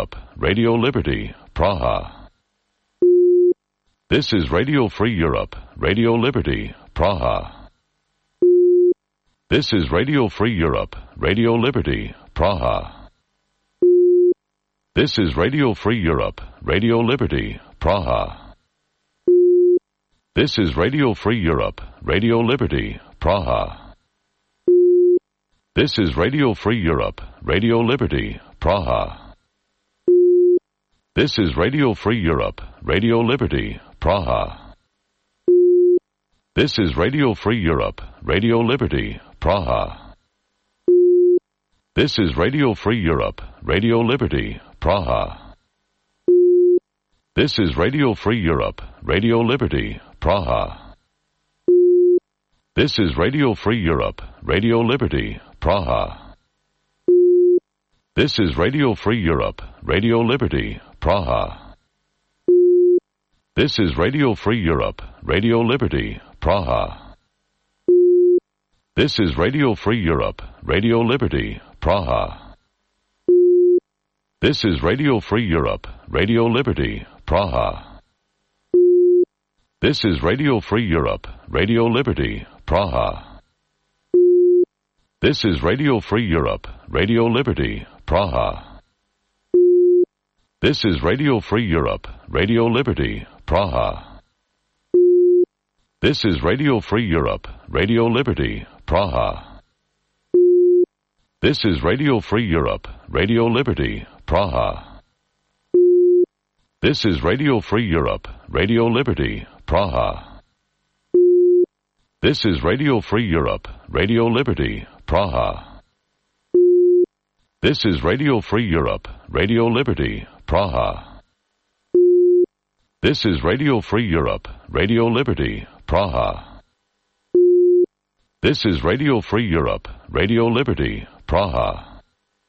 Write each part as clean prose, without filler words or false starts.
Europe, Radio Liberty, Praha. This is Radio Free Europe, Radio Liberty, Praha. This is Radio Free Europe, Radio Liberty, Praha. This is Radio Free Europe, Radio Liberty, Praha. This is Radio Free Europe, Radio Liberty, Praha. This is Radio Free Europe, Radio Liberty, Praha. This is Radio Free Europe, Radio Liberty, Praha. This is Radio Free Europe, Radio Liberty, Praha. This is Radio Free Europe, Radio Liberty, Praha. This is Radio Free Europe, Radio Liberty, Praha. This is Radio Free Europe, Radio Liberty, Praha. This is Radio Free Europe, Radio Liberty, Praha. This is Radio Free Europe, Radio Liberty, Praha. This is Radio Free Europe, Radio Liberty, Praha. This is Radio Free Europe, Radio Liberty, Praha. This is Radio Free Europe, Radio Liberty, Praha. This is Radio Free Europe, Radio Liberty, Praha. This is Radio Free Europe, Radio Liberty, Praha. This is Radio Free Europe, Radio Liberty, Praha. This is Radio Free Europe, Radio Liberty, Praha. This is Radio Free Europe, Radio Liberty, Praha. This is Radio Free Europe, Radio Liberty, Praha. This is Radio Free Europe, Radio Liberty, Praha. This is Radio Free Europe, Radio Liberty, Praha. This is Radio Free Europe, Radio Liberty, Praha.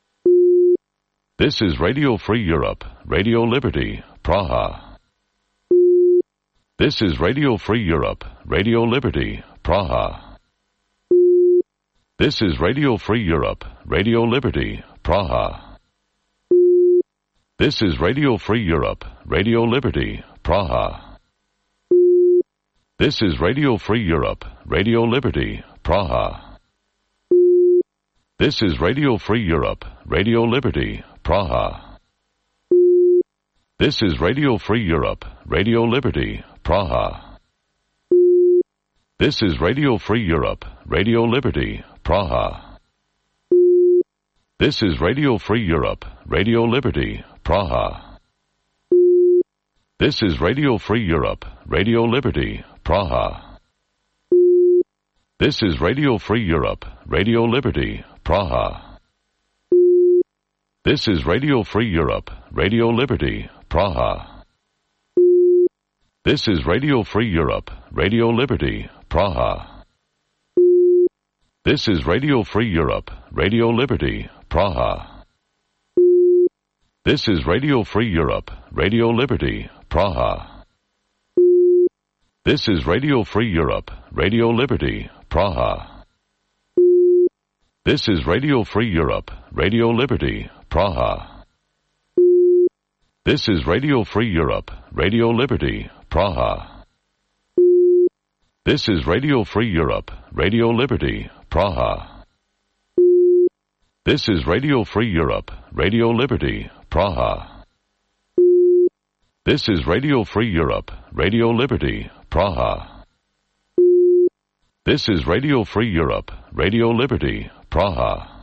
This is Radio Free Europe, Radio Liberty, Praha. This is Radio Free Europe, Radio Liberty, Praha. This is Radio Free Europe, Radio Liberty, Praha. This is Radio Free Europe, Radio Liberty, Praha. This is Radio Free Europe, Radio Liberty, Praha. This is Radio Free Europe, Radio Liberty, Praha. This is Radio Free Europe, Radio Liberty, Praha. This is Radio Free Europe, Radio Liberty, Praha. This is Radio Free Europe, Radio Liberty, Praha. This is Radio Free Europe, Radio Liberty, Praha. This is Radio Free Europe, Radio Liberty, Praha. This is Radio Free Europe, Radio Liberty, Praha. This is Radio Free Europe, Radio Liberty, Praha. This is Radio Free Europe, Radio Liberty, Praha. This is Radio Free Europe, Radio Liberty, Praha. This is Radio Free Europe, Radio Liberty, Praha. This is Radio Free Europe, Radio Liberty, Praha. This is Radio Free Europe, Radio Liberty, Praha. This is Radio Free Europe, Radio Liberty, Praha. This is Radio Free Europe, Radio Liberty, Praha. This is Radio Free Europe, Radio Liberty, Praha. This is Radio Free Europe, Radio Liberty, Praha.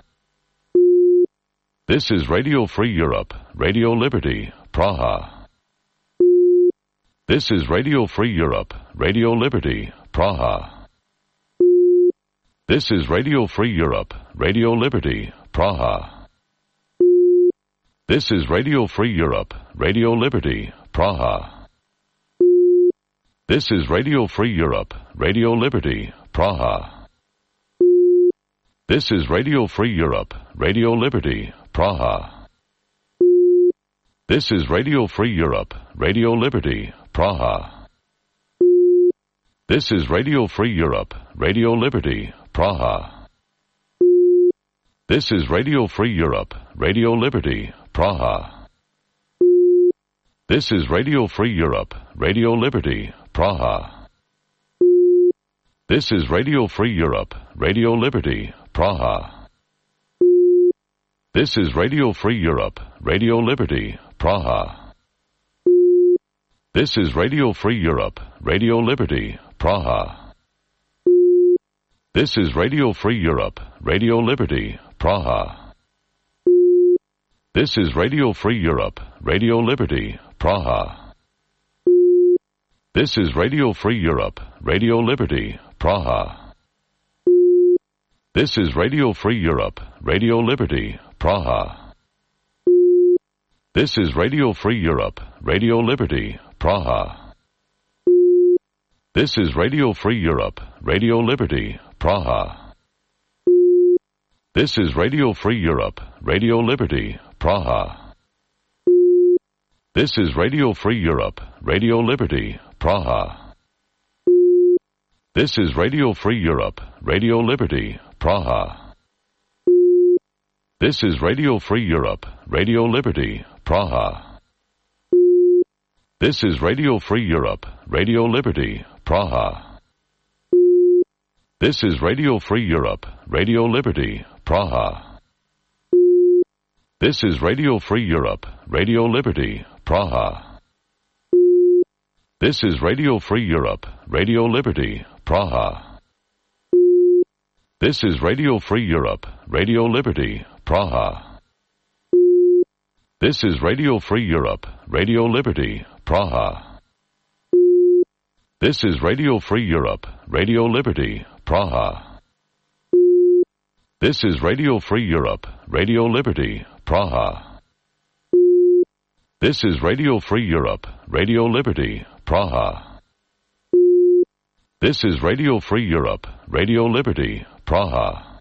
This is Radio Free Europe, Radio Liberty, Praha. This is Radio Free Europe, Radio Liberty, Praha. This is Radio Free Europe, Radio Liberty, Praha. This is Radio Free Europe, Radio Liberty, Praha. This is Radio Free Europe, Radio Liberty, Praha. This is Radio Free Europe, Radio Liberty, Praha. This is Radio Free Europe, Radio Liberty, Praha. This is Radio Free Europe, Radio Liberty, Praha. This is Radio Free Europe, Radio Liberty, Praha. This is Radio Free Europe, Radio Liberty, Praha. This is Radio Free Europe, Radio Liberty, Praha. This is Radio Free Europe, Radio Liberty, Praha. This is Radio Free Europe, Radio Liberty, Praha. This is Radio Free Europe, Radio Liberty, Praha. This is Radio Free Europe, Radio Liberty, Praha. This is Radio Free Europe, Radio Liberty, Praha. This is Radio Free Europe, Radio Liberty, Praha. This is Radio Free Europe, Radio Liberty, Praha. This is Radio Free Europe, Radio Liberty, Praha. This is Radio Free Europe, Radio Liberty, Praha. This is Radio Free Europe, Radio Liberty, Praha. This is Radio Free Europe, Radio Liberty, Praha. This is Radio Free Europe, Radio Liberty, Praha. This is Radio Free Europe, Radio Liberty, Praha. This is Radio Free Europe, Radio Liberty, Praha. This is Radio Free Europe, Radio Liberty, Praha. This is Radio Free Europe, Radio Liberty, Praha. This is Radio Free Europe, Radio Liberty, Praha. This is Radio Free Europe, Radio Liberty, Praha. This is Radio Free Europe, Radio Liberty, Praha. This is Radio Free Europe, Radio Liberty, Praha. This is Radio Free Europe, Radio Liberty, Praha. This is Radio Free Europe, Radio Liberty, Praha.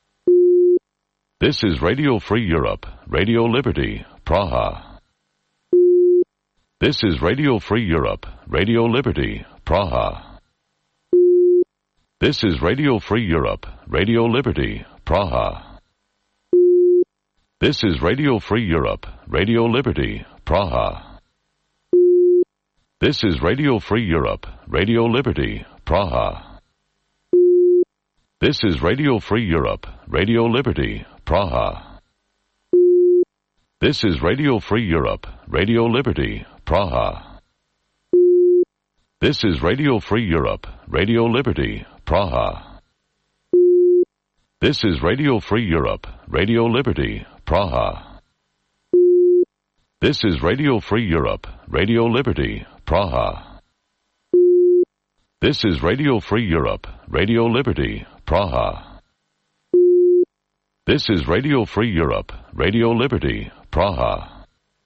This is Radio Free Europe, Radio Liberty, Praha. This is Radio Free Europe, Radio Liberty, Praha. This is Radio Free Europe, Radio Liberty, Praha. This is Radio Free Europe, Radio Liberty, Praha. This is Radio Free Europe, Radio Liberty, Praha. This is Radio Free Europe, Radio Liberty, Praha. This is Radio Free Europe, Radio Liberty, Praha. This is Radio Free Europe, Radio Liberty, Praha. This is Radio Free Europe, Radio Liberty, Praha. This is Radio Free Europe, Radio Liberty, Praha. This is Radio Free Europe, Radio Liberty, Praha. This is Radio Free Europe, Radio Liberty, Praha.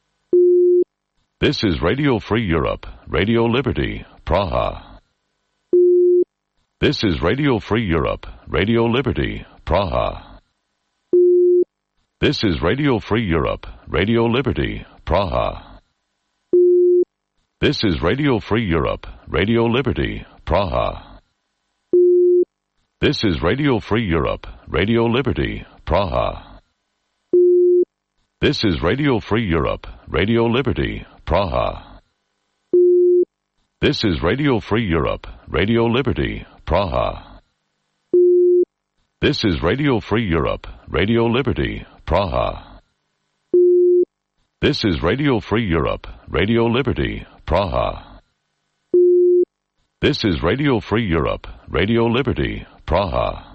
This is Radio Free Europe, Radio Liberty, Praha. This is Radio Free Europe, Radio Liberty, Praha. This is Radio Free Europe, Radio Liberty, Praha. This is Radio Free Europe, Radio Liberty, Praha. This is Radio Free Europe, Radio Liberty, Praha. This is Radio Free Europe, Radio Liberty, Praha. This is Radio Free Europe, Radio Liberty, Praha. This is Radio Free Europe, Radio Liberty, Praha. This is Radio Free Europe, Radio Liberty, Praha. This is Radio Free Europe, Radio Liberty, Praha.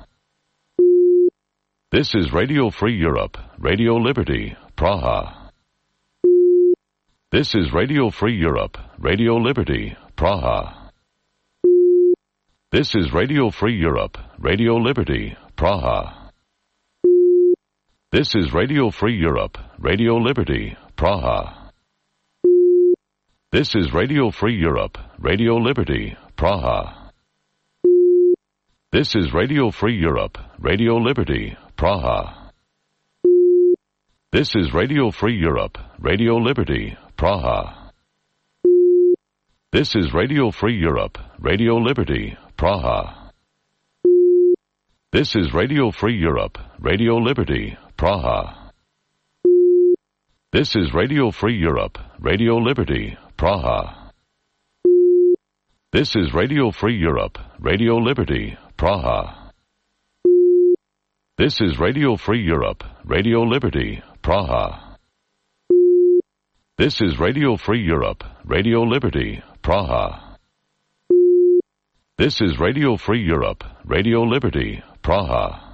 This is Radio Free Europe, Radio Liberty, Praha. This is Radio Free Europe, Radio Liberty, Praha. This is Radio Free Europe, Radio Liberty, Praha. This is Radio Free Europe, Radio Liberty, Praha. This is Radio Free Europe, Radio Liberty, Praha. This is Radio Free Europe, Radio Liberty, Praha. This is Radio Free Europe, Radio Liberty, Praha. This is Radio Free Europe, Radio Liberty, Praha. This is Radio Free Europe, Radio Liberty, Praha. This is Radio Free Europe, Radio Liberty, Praha. This is Radio Free Europe, Radio Liberty, Praha. This is Radio Free Europe, Radio Liberty, Praha. This is Radio Free Europe, Radio Liberty, Praha. This is Radio Free Europe, Radio Liberty, Praha.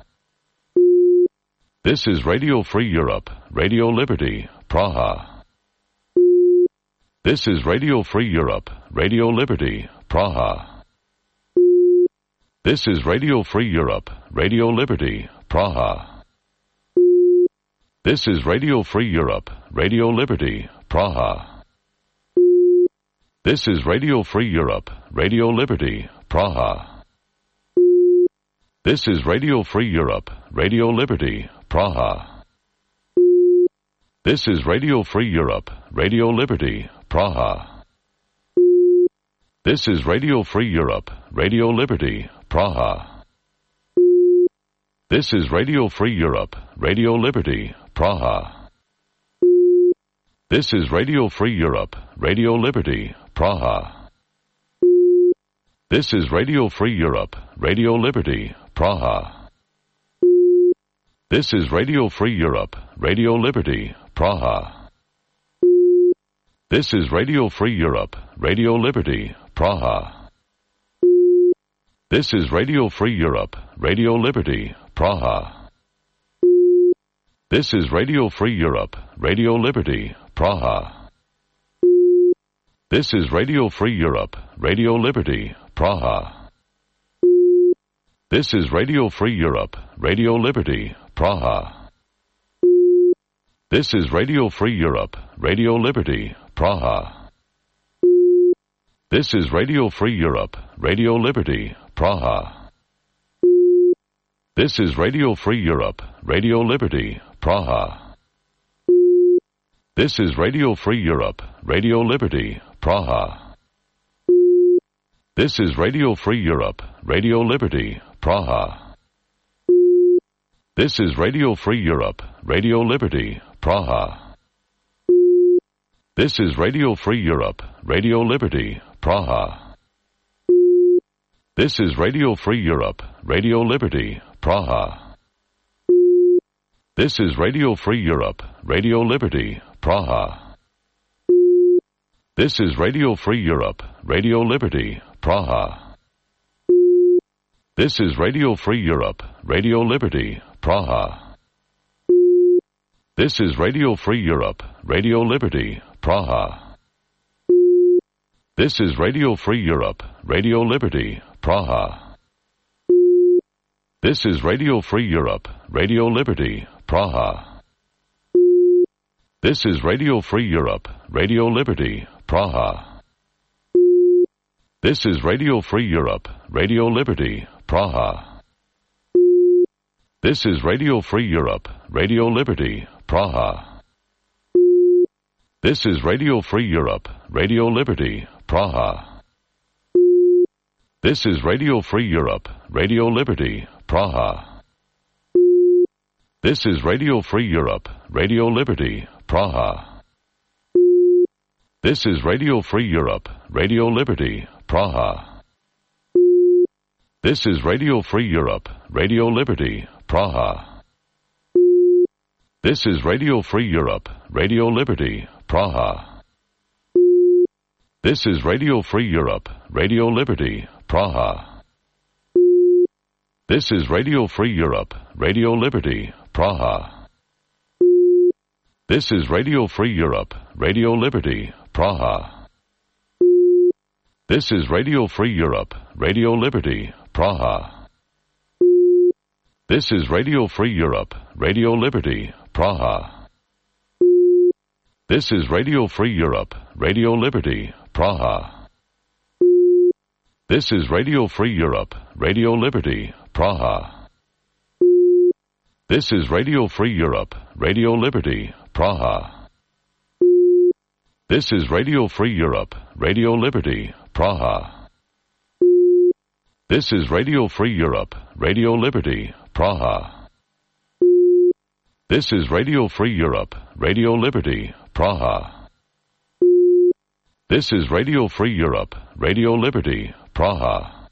This is Radio Free Europe, Radio Liberty, Praha. This is Radio Free Europe, Radio Liberty, Praha. This is Radio Free Europe, Radio Liberty, Praha. This is Radio Free Europe, Radio Liberty, Praha. This is Radio Free Europe, Radio Liberty, Praha. This is Radio Free Europe, Radio Liberty, Praha. This is Radio Free Europe, Radio Liberty, Praha. This is Radio Free Europe, Radio Liberty, Praha. This is Radio Free Europe, Radio Liberty, Praha. This is Radio Free Europe, Radio Liberty, Praha. This is Radio Free Europe, Radio Liberty, Praha. This is Radio Free Europe, Radio Liberty, Praha. This is Radio Free Europe, Radio Liberty, Praha. This is Radio Free Europe, Radio Liberty, Praha. This is Radio Free Europe, Radio Liberty, Praha. This is Radio Free Europe, Radio Liberty, Praha. This is Radio Free Europe, Radio Liberty, Praha. This is Radio Free Europe, Radio Liberty, Praha. This is Radio Free Europe, Radio Liberty, Praha. This is Radio Free Europe, Radio Liberty, Praha. This is Radio Free Europe, Radio Liberty, Praha. This is Radio Free Europe, Radio Liberty, Praha. This is Radio Free Europe, Radio Liberty, Praha. This is Radio Free Europe, Radio Liberty, Praha. This is Radio Free Europe, Radio Liberty, Praha. This is Radio Free Europe, Radio Liberty, Praha. This is Radio Free Europe, Radio Liberty, Praha. This is Radio Free Europe, Radio Liberty, Praha. This is Radio Free Europe, Radio Liberty, Praha. This is Radio Free Europe, Radio Liberty, Praha. This is Radio Free Europe, Radio Liberty, Praha. This is Radio Free Europe, Radio Liberty, Praha. This is Radio Free Europe, Radio Liberty, Praha. This is Radio Free Europe, Radio Liberty, Praha. This is Radio Free Europe, Radio Liberty, Praha. This is Radio Free Europe, Radio Liberty, Praha. This is Radio Free Europe, Radio Liberty, Praha. This is Radio Free Europe, Radio Liberty, Praha. This is Radio Free Europe, Radio Liberty, Praha. This is Radio Free Europe, Radio Liberty, Praha. This is Radio Free Europe, Radio Liberty, Praha. This is Radio Free Europe, Radio Liberty, Praha. This is Radio Free Europe, Radio Liberty, Praha. This is Radio Free Europe, Radio Liberty, Praha. This is Radio Free Europe, Radio Liberty, Praha. This is Radio Free Europe, Radio Liberty, Praha. This is Radio Free Europe, Radio Liberty, Praha. This is Radio Free Europe, Radio Liberty, Praha. This is Radio Free Europe, Radio Liberty, Praha. This is Radio Free Europe, Radio Liberty, Praha. This is Radio Free Europe, Radio Liberty, Praha. This is Radio Free Europe, Radio Liberty, Praha.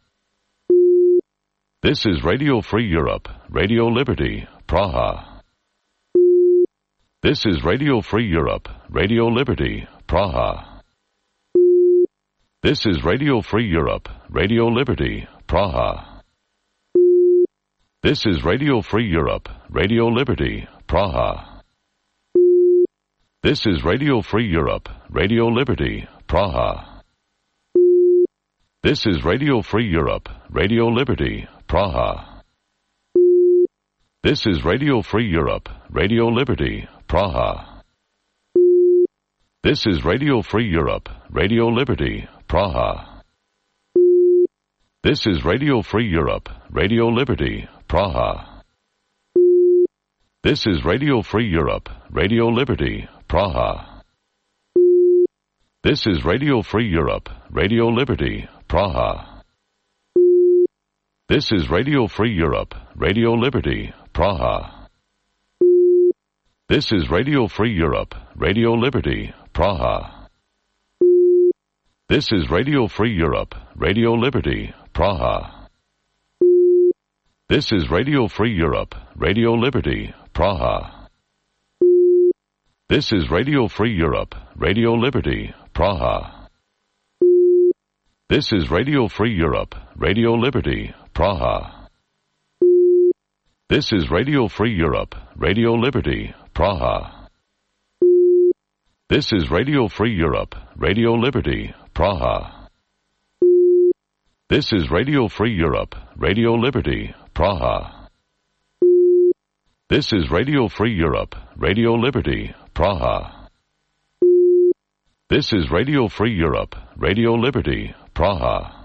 This is Radio Free Europe, Radio Liberty, Praha. This is Radio Free Europe, Radio Liberty, Praha. This is Radio Free Europe, Radio Liberty, Praha. This is Radio Free Europe, Radio Liberty, Praha. This is Radio Free Europe, Radio Liberty, Praha. This is Radio Free Europe, Radio Liberty, Praha. This is Radio Free Europe, Radio Liberty, Praha. This is Radio Free Europe, Radio Liberty, Praha. This is Radio Free Europe, Radio Liberty, Praha. This is Radio Free Europe, Radio Liberty, Praha. This is Radio Free Europe, Radio Liberty, Praha. This is Radio Free Europe, Radio Liberty, Praha. This is Radio Free Europe, Radio Liberty, Praha. This is Radio Free Europe, Radio Liberty, Praha. This is Radio Free Europe, Radio Liberty, Praha. This is Radio Free Europe, Radio Liberty, Praha. This is Radio Free Europe, Radio Liberty, Praha. This is Radio Free Europe, Radio Liberty, Praha. This is Radio Free Europe, Radio Liberty, Praha. This is Radio Free Europe, Radio Liberty, Praha. This is Radio Free Europe, Radio Liberty, Praha. This is Radio Free Europe, Radio Liberty, Praha.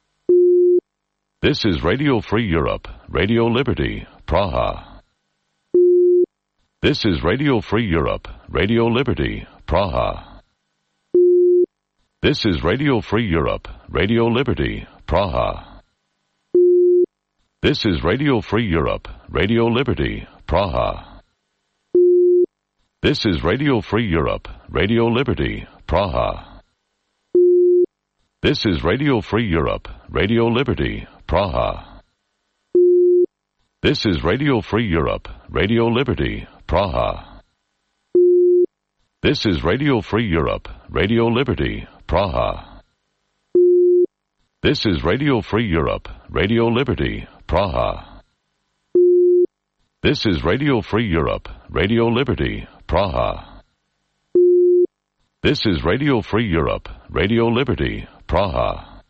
This is Radio Free Europe, Radio Liberty, Praha. This is Radio Free Europe, Radio Liberty, Praha. This is Radio Free Europe, Radio Liberty, Praha. This is Radio Free Europe, Radio Liberty, Praha. This is Radio Free Europe, Radio Liberty, Praha. This is Radio Free Europe, Radio Liberty, Praha. This is Radio Free Europe, Radio Liberty, Praha. This is Radio Free Europe, Radio Liberty, Praha. This is Radio Free Europe, Radio Liberty, Praha. This is Radio Free Europe, Radio Liberty, Praha. This is Radio Free Europe, Radio Liberty, Praha.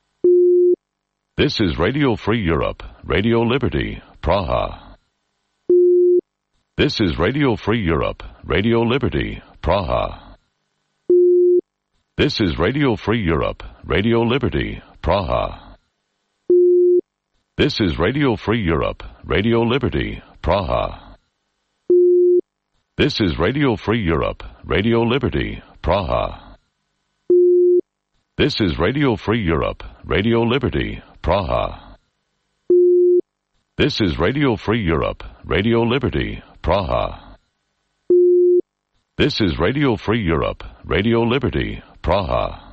This is Radio Free Europe, Radio Liberty, Praha. This is Radio Free Europe, Radio Liberty, Praha. This is Radio Free Europe, Radio Liberty, Praha. This is Radio Free Europe, Radio Liberty, Praha. This is Radio Free Europe, Radio Liberty, Praha. This is Radio Free Europe, Radio Liberty, Praha. This is Radio Free Europe, Radio Liberty, Praha. This is Radio Free Europe, Radio Liberty, Praha.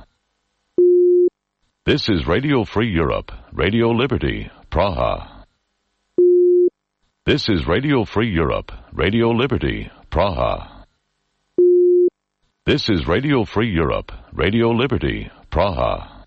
This is Radio Free Europe, Radio Liberty, Praha. This is Radio Free Europe, Radio Liberty, Praha. This is Radio Free Europe, Radio Liberty, Praha.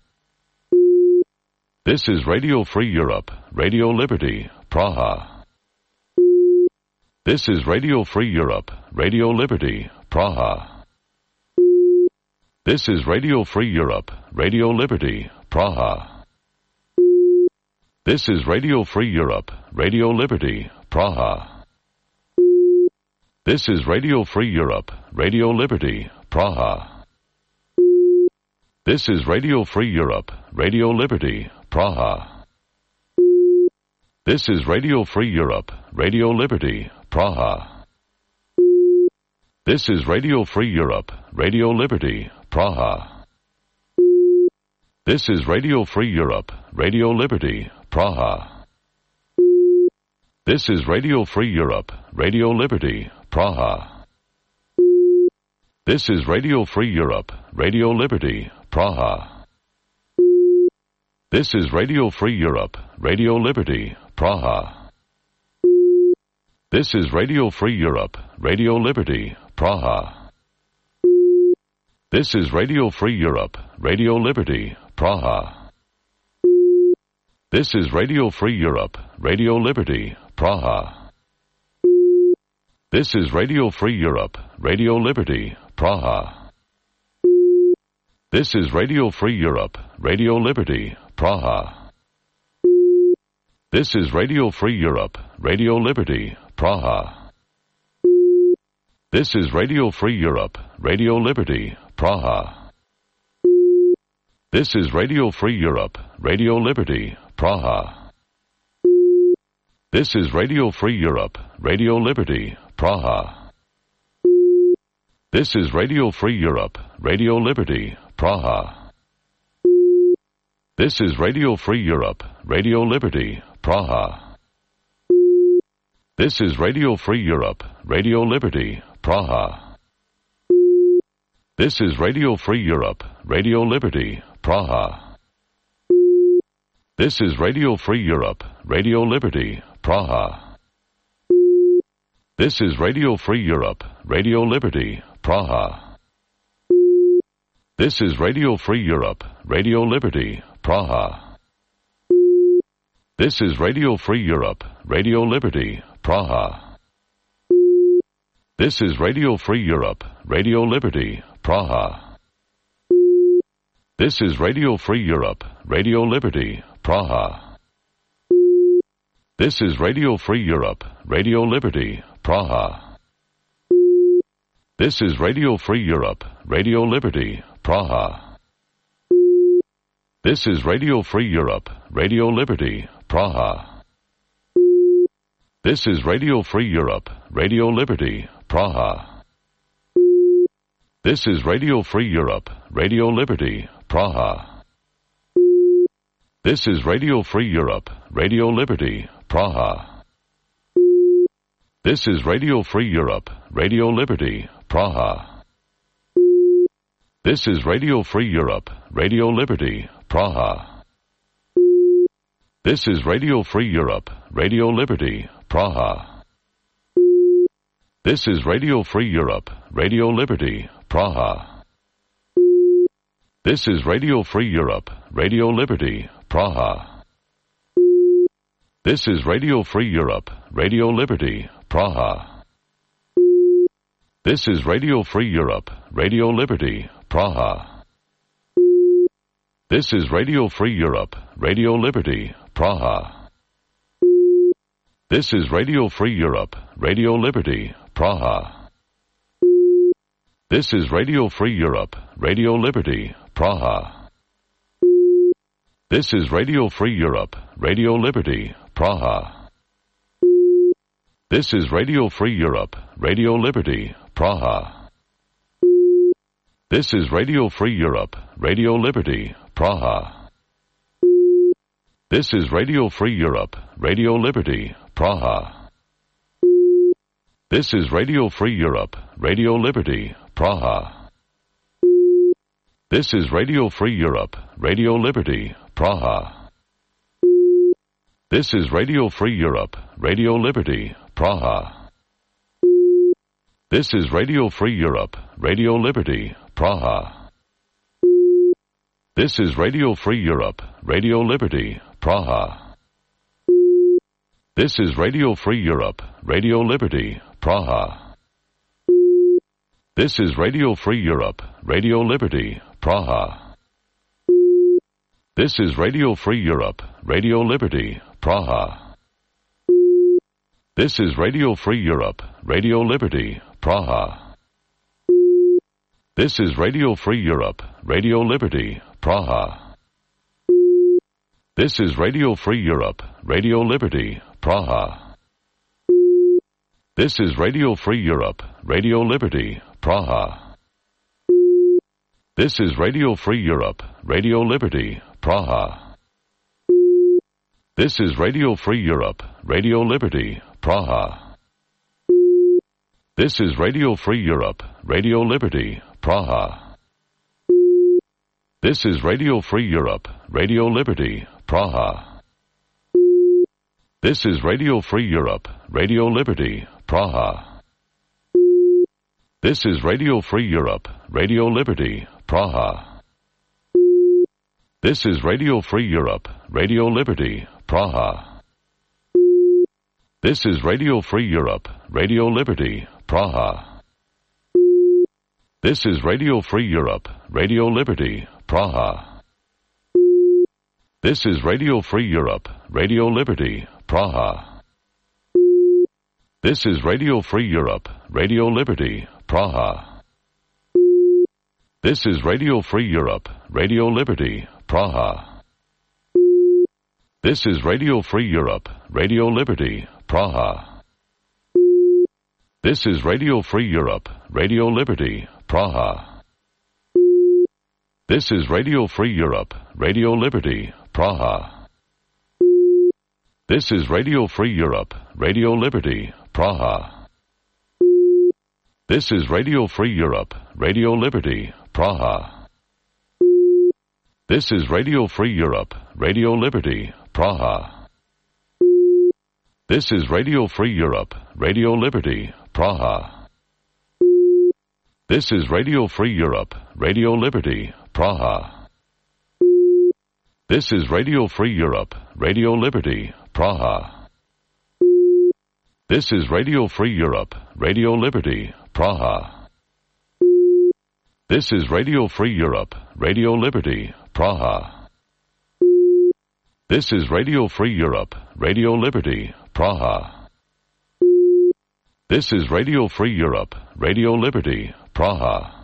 This is Radio Free Europe, Radio Liberty, Praha. This is Radio Free Europe, Radio Liberty, Praha. This is Radio Free Europe, Radio Liberty, Praha. This is Radio Free Europe, Radio Liberty, Praha. This is Radio Free Europe, Radio Liberty, Praha. This is Radio Free Europe, Radio Liberty, Praha. This is Radio Free Europe, Radio Liberty, Praha. This is Radio Free Europe, Radio Liberty, Praha. This is Radio Free Europe, Radio Liberty, Praha. This is Radio Free Europe, Radio Liberty, Praha. This is Radio Free Europe, Radio Liberty, Praha. This is Radio Free Europe, Radio Liberty, Praha. This is Radio Free Europe, Radio Liberty, Praha. This is Radio Free Europe, Radio Liberty, Praha. This is Radio Free Europe, Radio Liberty, Praha. This is Radio Free Europe, Radio Liberty, Praha. This is Radio Free Europe, Radio Liberty, Praha. This is Radio Free Europe, Radio Liberty, Praha. This is Radio Free Europe, Radio Liberty, Praha. This is Radio Free Europe, Radio Liberty, Praha. This is Radio Free Europe, Radio Liberty, Praha. This is Radio Free Europe, Radio Liberty, Praha. This is Radio Free Europe, Radio Liberty, Praha. This is Radio Free Europe, Radio Liberty, Praha. This is Radio Free Europe, Radio Liberty, Praha. This is Radio Free Europe, Radio Liberty, Praha. This is Radio Free Europe, Radio Liberty, Praha. This is Radio Free Europe, Radio Liberty, Praha. This is Radio Free Europe, Radio Liberty, Praha. This is Radio Free Europe, Radio Liberty, Praha. This is Radio Free Europe, Radio Liberty, Praha. This is Radio Free Europe, Radio Liberty, Praha. This is Radio Free Europe, Radio Liberty, Praha. This is Radio Free Europe, Radio Liberty, Praha. This is Radio Free Europe, Radio Liberty, Praha. This is Radio Free Europe, Radio Liberty, Praha. This is Radio Free Europe, Radio Liberty, Praha. This is Radio Free Europe, Radio Liberty, Praha. This is Radio Free Europe, Radio Liberty, Praha. This is Radio Free Europe, Radio Liberty, Praha. This is Radio Free Europe, Radio Liberty, Praha. This is Radio Free Europe, Radio Liberty, Praha. This is Radio Free Europe, Radio Liberty, Praha. This is Radio Free Europe, Radio Liberty, Praha. This is Radio Free Europe, Radio Liberty, Praha. This is Radio Free Europe, Radio Liberty, Praha. This is Radio Free Europe, Radio Liberty, Praha. This is Radio Free Europe, Radio Liberty, Praha. This is Radio Free Europe, Radio Liberty, Praha. This is Radio Free Europe, Radio Liberty, Praha. This is Radio Free Europe, Radio Liberty, Praha. This is Radio Free Europe, Radio Liberty, Praha. This is Radio Free Europe, Radio Liberty, Praha. This is Radio Free Europe, Radio Liberty, Praha. This is Radio Free Europe, Radio Liberty, Praha. This is Radio Free Europe, Radio Liberty, Praha. This is Radio Free Europe, Radio Liberty, Praha. This is Radio Free Europe, Radio Liberty, Praha. This is Radio Free Europe, Radio Liberty, Praha. This is Radio Free Europe, Radio Liberty, Praha. This is Radio Free Europe, Radio Liberty, Praha. This is Radio Free Europe, Radio Liberty, Praha. This is Radio Free Europe, Radio Liberty, Praha. This is Radio Free Europe, Radio Liberty, Praha. This is Radio Free Europe, Radio Liberty, Praha. This is Radio Free Europe, Radio Liberty, Praha. This is Radio Free Europe, Radio Liberty, Praha. This is Radio Free Europe, Radio Liberty, Praha. This is Radio Free Europe, Radio Liberty, Praha. This is Radio Free Europe, Radio Liberty, Praha. This is Radio Free Europe, Radio Liberty, Praha. This is Radio Free Europe, Radio Liberty, Praha. This is Radio Free Europe, Radio Liberty, Praha. This is Radio Free Europe, Radio Liberty, Praha. This is Radio Free Europe, Radio Liberty, Praha. This is Radio Free Europe, Radio Liberty, Praha. This is Radio Free Europe, Radio Liberty, Praha. This is Radio Free Europe, Radio Liberty, Praha. This is Radio Free Europe, Radio Liberty, Praha. This is Radio Free Europe, Radio Liberty, Praha. This is Radio Free Europe, Radio Liberty, Praha. This is Radio Free Europe, Radio Liberty, Praha. This is Radio Free Europe, Radio Liberty, Praha. This is Radio Free Europe, Radio Liberty, Praha. This is Radio Free Europe, Radio Liberty, Praha. This is Radio Free Europe, Radio Liberty, Praha. This is Radio Free Europe, Radio Liberty, Praha. This is Radio Free Europe, Radio Liberty, Praha.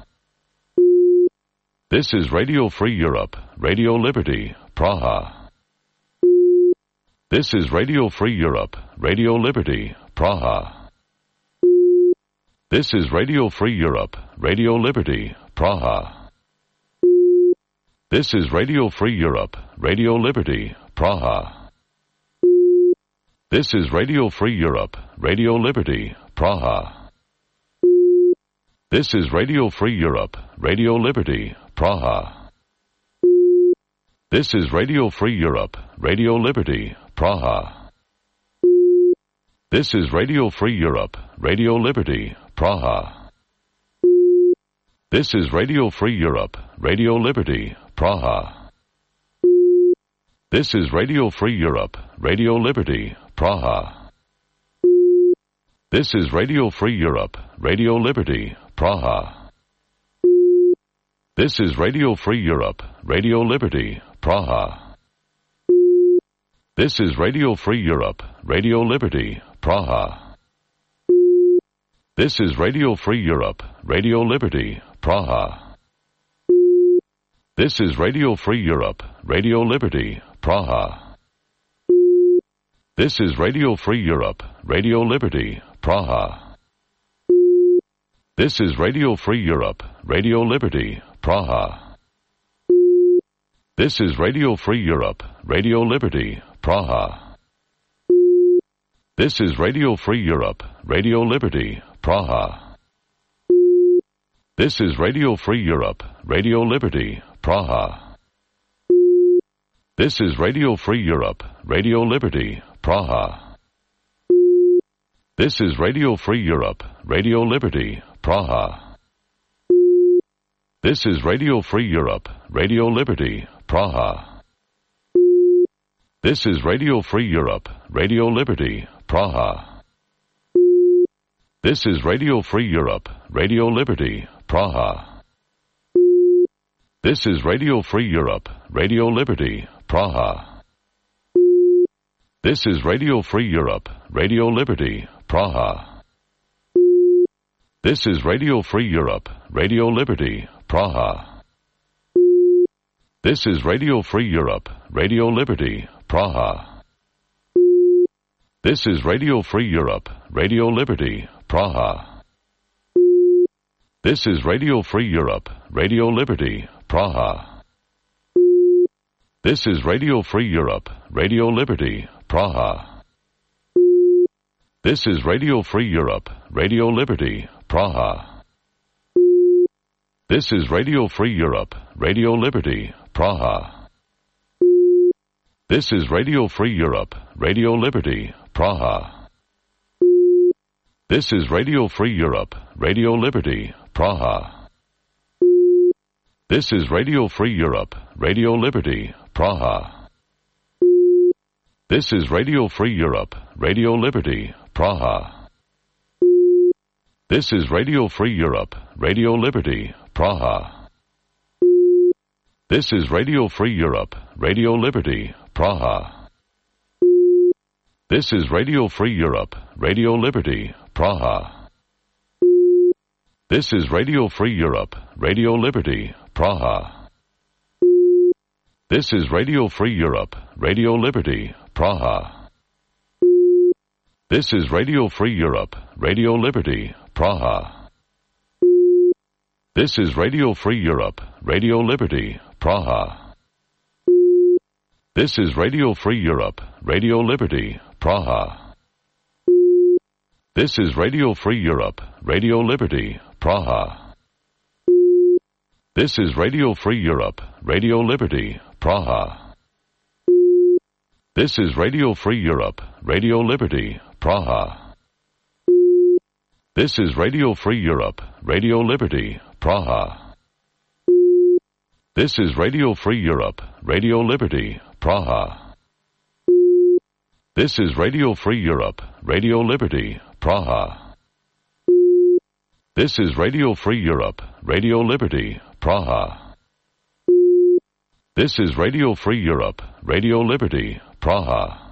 This is Radio Free Europe, Radio Liberty, Praha. This is Radio Free Europe, Radio Liberty, Praha. This is Radio Free Europe, Radio Liberty, Praha. This is Radio Free Europe, Radio Liberty, Praha. This is Radio Free Europe, Radio Liberty, Praha. This is Radio Free Europe, Radio Liberty, Praha. This is Radio Free Europe, Radio Liberty, Praha. This is Radio Free Europe, Radio Liberty, Praha. This is Radio Free Europe, Radio Liberty, Praha. This is Radio Free Europe, Radio Liberty, Praha. This is Radio Free Europe, Radio Liberty, Praha. This is Radio Free Europe, Radio Liberty, Praha. This is Radio Free Europe, Radio Liberty, Praha. This is Radio Free Europe, Radio Liberty, Praha. This is Radio Free Europe, Radio Liberty, Praha. This is Radio Free Europe, Radio Liberty, Praha. This is Radio Free Europe, Radio Liberty, Praha. This is Radio Free Europe, Radio Liberty, Praha. This is Radio Free Europe, Radio Liberty, Praha. This is Radio Free Europe, Radio Liberty, Praha. This is Radio Free Europe, Radio Liberty, Praha. This is Radio Free Europe, Radio Liberty, Praha. This is Radio Free Europe, Radio Liberty, Praha. This is Radio Free Europe, Radio Liberty, Praha. This is Radio Free Europe, Radio Liberty, Praha. This is Radio Free Europe, Radio Liberty, Praha. This is Radio Free Europe, Radio Liberty, Praha. This is Radio Free Europe, Radio Liberty, Praha. This is Radio Free Europe, Radio Liberty, Praha. This is Radio Free Europe, Radio Liberty, Praha. This is Radio Free Europe, Radio Liberty, Praha. This is Radio Free Europe, Radio Liberty, Praha. This is Radio Free Europe, Radio Liberty, Praha. This is Radio Free Europe, Radio Liberty, Praha. This is Radio Free Europe, Radio Liberty, Praha. This is Radio Free Europe, Radio Liberty, Praha. This is Radio Free Europe, Radio Liberty, Praha. This is Radio Free Europe, Radio Liberty, Praha. This is Radio Free Europe, Radio Liberty, Praha. This is Radio Free Europe, Radio Liberty, Praha. This is Radio Free Europe, Radio Liberty, Praha. This is Radio Free Europe, Radio Liberty, Praha. This is Radio Free Europe, Radio Liberty, Praha. This is Radio Free Europe, Radio Liberty, Praha. This is Radio Free Europe, Radio Liberty, Praha. This is Radio Free Europe, Radio Liberty, Praha. This is Radio Free Europe, Radio Liberty, Praha. This is Radio Free Europe, Radio Liberty, Praha. This is Radio Free Europe, Radio Liberty, Praha. This is Radio Free Europe, Radio Liberty, Praha. This is Radio Free Europe, Radio Liberty, Praha. This is Radio Free Europe, Radio Liberty, Praha. This is Radio Free Europe, Radio Liberty, Praha. This is Radio Free Europe, Radio Liberty, Praha.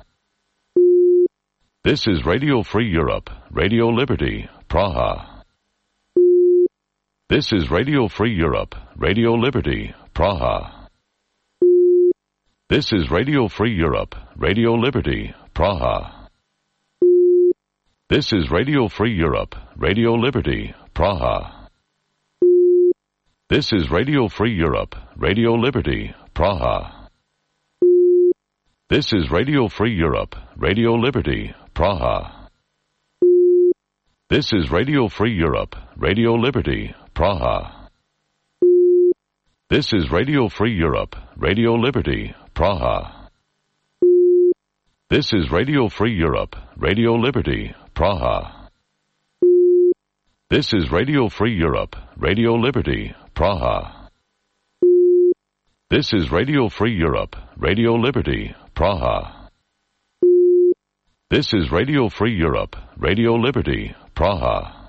This is Radio Free Europe, Radio Liberty, Praha. This is Radio Free Europe, Radio Liberty, Praha. This is Radio Free Europe, Radio Liberty, Praha. This is Radio Free Europe, Radio Liberty, Praha. This is Radio Free Europe, Radio Liberty, Praha. This is Radio Free Europe, Radio Liberty, Praha. This is Radio Free Europe, Radio Liberty, Praha. This is Radio Free Europe, Radio Liberty, Praha. This is Radio Free Europe, Radio Liberty, Praha. This is Radio Free Europe, Radio Liberty, Praha. This is Radio Free Europe, Radio Liberty, Praha. This is Radio Free Europe, Radio Liberty, Praha.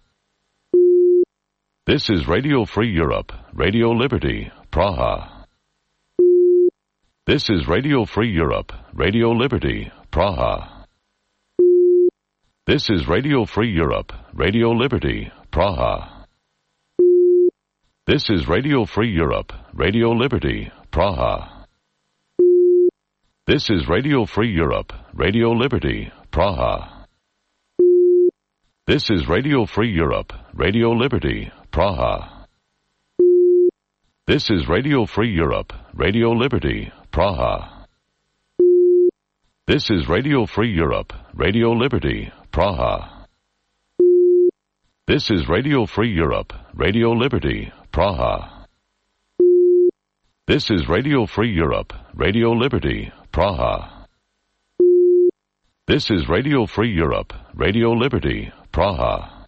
This is Radio Free Europe, Radio Liberty, Praha. This is Radio Free Europe, Radio Liberty, Praha. This is Radio Free Europe, Radio Liberty, Praha. This is Radio Free Europe, Radio Liberty, Praha. This is Radio Free Europe, Radio Liberty, Praha. This is Radio Free Europe, Radio Liberty, Praha. This is Radio Free Europe, Radio Liberty, Praha. This is Radio Free Europe, Radio Liberty, Praha. This is Radio Free Europe, Radio Liberty, Praha. This is Radio Free Europe, Radio Liberty, Praha. This is Radio Free Europe, Radio Liberty, Praha.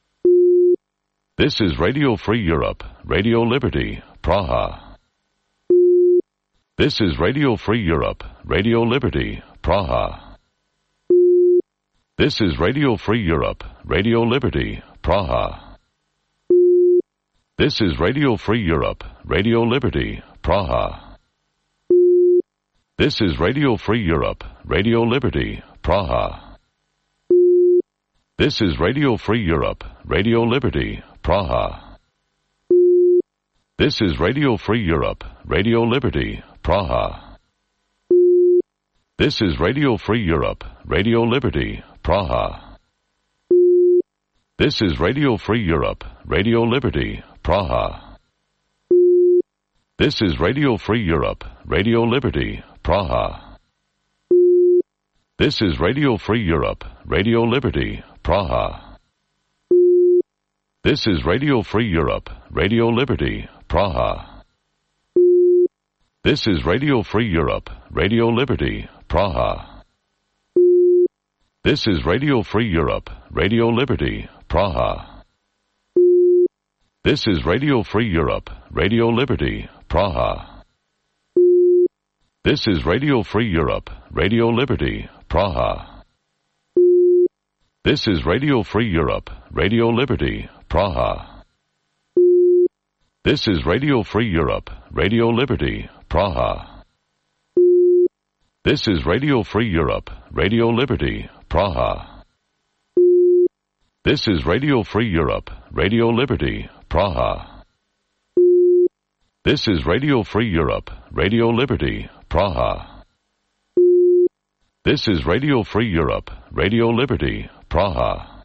This is Radio Free Europe, Radio Liberty, Praha. This is Radio Free Europe, Radio Liberty, Praha. This is Radio Free Europe, Radio Liberty, Praha. This is Radio Free Europe, Radio Liberty, Praha. This is Radio Free Europe, Radio Liberty, Praha. This is Radio Free Europe, Radio Liberty, Praha. This is Radio Free Europe, Radio Liberty, Praha. This is Radio Free Europe, Radio Liberty, Praha. This is Radio Free Europe, Radio Liberty, Praha. This is Radio Free Europe, Radio Liberty, Praha. This is Radio Free Europe, Radio Liberty, Praha. This is Radio Free Europe, Radio Liberty, Praha. This is Radio Free Europe, Radio Liberty, Praha. This is Radio Free Europe, Radio Liberty, Praha. This is Radio Free Europe, Radio Liberty, Praha. This is Radio Free Europe, Radio Liberty, Praha. This is Radio Free Europe, Radio Liberty, Praha. This is Radio Free Europe, Radio Liberty, Praha. This is Radio Free Europe, Radio Liberty, Praha. This is Radio Free Europe, Radio Liberty, Praha. This is Radio Free Europe, Radio Liberty, Praha. This is Radio Free Europe, Radio Liberty, Praha.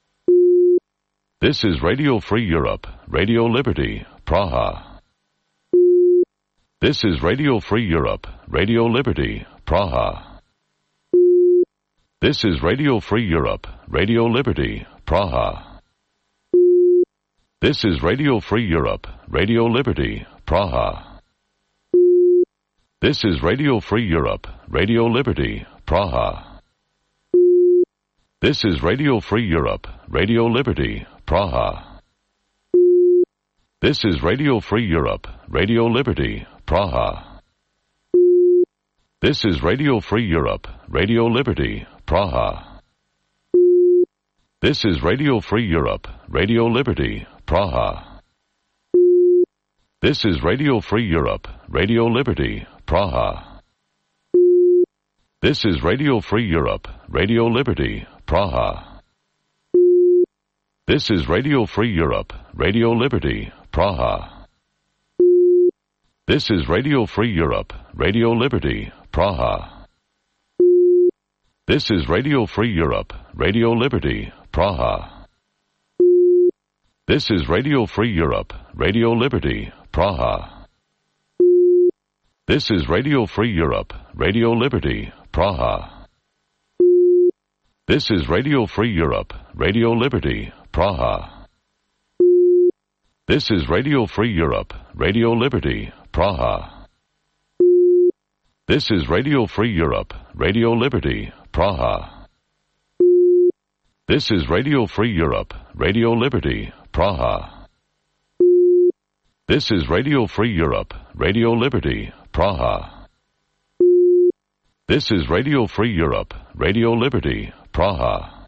This is Radio Free Europe, Radio Liberty, Praha. This is Radio Free Europe, Radio Liberty, Praha. This is Radio Free Europe, Radio Liberty, Praha. This is Radio Free Europe, Radio Liberty, Praha. This is Radio Free Europe, Radio Liberty, Praha. This is Radio Free Europe, Radio Liberty, Praha. This is Radio Free Europe, Radio Liberty, Praha. This is Radio Free Europe, Radio Liberty, Praha. This is Radio Free Europe, Radio Liberty, Praha. This is Radio Free Europe, Radio Liberty, Praha. This is Radio Free Europe, Radio Liberty, Praha. This is Radio Free Europe, Radio Liberty, Praha. This is Radio Free Europe, Radio Liberty, Praha. This is Radio Free Europe, Radio Liberty, Praha. This is Radio Free Europe, Radio Liberty, Praha. This is Radio Free Europe, Radio Liberty, Praha. This is Radio Free Europe, Radio Liberty, Praha. This is Radio Free Europe, Radio Liberty, Praha. This is Radio Free Europe, Radio Liberty, Praha. This is Radio Free Europe, Radio Liberty, Praha. This is Radio Free Europe, Radio Liberty, Praha. This is Radio Free Europe, Radio Liberty, Praha.